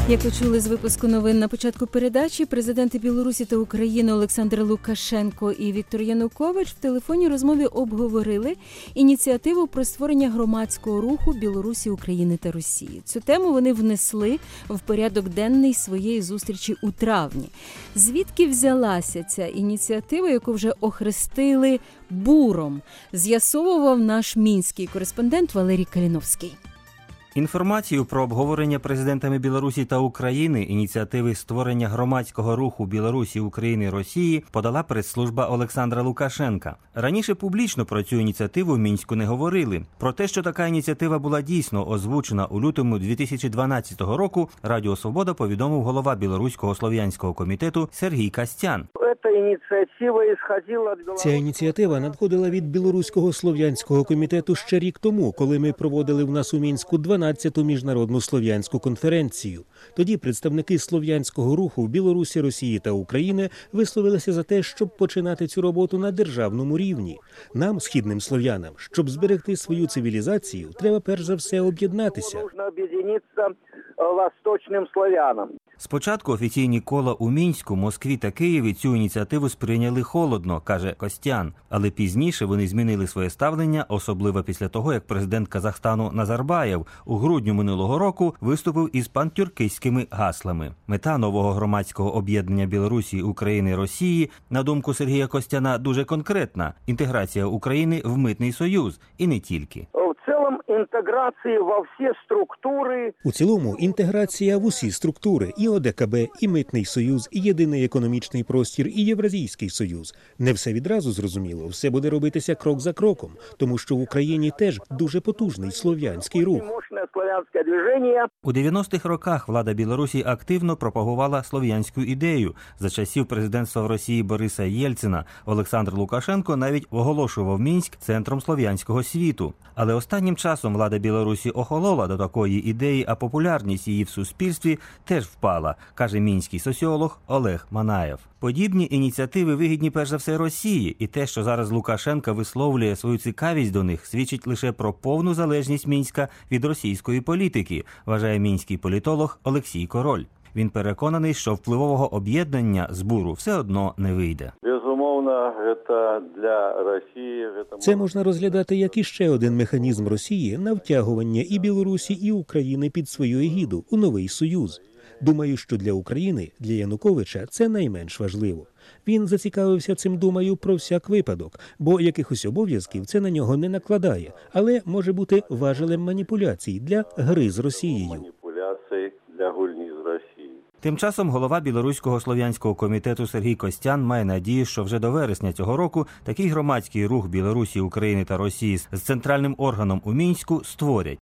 Як ви чули з випуску новин на початку передачі, президенти Білорусі та України Олександр Лукашенко і Віктор Янукович в телефонній розмові обговорили ініціативу про створення громадського руху Білорусі, України та Росії. Цю тему вони внесли в порядок денний своєї зустрічі у травні. Звідки взялася ця ініціатива, яку вже охрестили «буром», з'ясовував наш мінський кореспондент Валерій Каліновський. Інформацію про обговорення президентами Білорусі та України ініціативи створення громадського руху Білорусі, України, Росії подала прес-служба Олександра Лукашенка. Раніше публічно про цю ініціативу в Мінську не говорили. Про те, що така ініціатива була дійсно озвучена у лютому 2012 року, Радіо Свобода повідомив голова Білоруського слов'янського комітету Сергій Костян. Ця ініціатива надходила від Білоруського слов'янського комітету ще рік тому, коли ми проводили в нас у Мінську 12-ту міжнародну слов'янську конференцію. Тоді представники слов'янського руху в Білорусі, Росії та України висловилися за те, щоб починати цю роботу на державному рівні. Нам, східним слов'янам, щоб зберегти свою цивілізацію, треба перш за все об'єднатися. Спочатку офіційні кола у Мінську, Москві та Києві цю ініціативу сприйняли холодно, каже Костян. Але пізніше вони змінили своє ставлення, особливо після того, як президент Казахстану Назарбаєв у грудні минулого року виступив із пантюркистськими гаслами. Мета нового громадського об'єднання Білорусі, України, Росії, на думку Сергія Костяна, дуже конкретна – інтеграція України в Митний Союз. І не тільки. У цілому інтеграція в усі структури – і ОДКБ, і Митний Союз, і Єдиний економічний простір, і Євразійський Союз. Не все відразу зрозуміло, все буде робитися крок за кроком, тому що в Україні теж дуже потужний слов'янський рух. У 90-х роках влада Білорусі активно пропагувала слов'янську ідею. За часів президентства в Росії Бориса Єльцина Олександр Лукашенко навіть оголошував Мінськ центром слов'янського світу. Але останнім часом влада Білорусі охолола до такої ідеї, а популярність її в суспільстві теж впала, каже мінський соціолог Олег Манаєв. Подібні ініціативи вигідні перш за все Росії, і те, що зараз Лукашенко висловлює свою цікавість до них, свідчить лише про повну залежність Мінська від російської політики, вважає мінський політолог Олексій Король. Він переконаний, що впливового об'єднання з «буру» все одно не вийде. Це можна розглядати як іще один механізм Росії на втягування і Білорусі, і України під свою егіду у новий союз. Думаю, що для України, для Януковича це найменш важливо. Він зацікавився цим, думаю, про всяк випадок, бо якихось обов'язків це на нього не накладає, але може бути важелем маніпуляцій для гри з Росією. Тим часом голова Білоруського слов'янського комітету Сергій Костян має надію, що вже до вересня цього року такий громадський рух Білорусі, України та Росії з центральним органом у Мінську створять.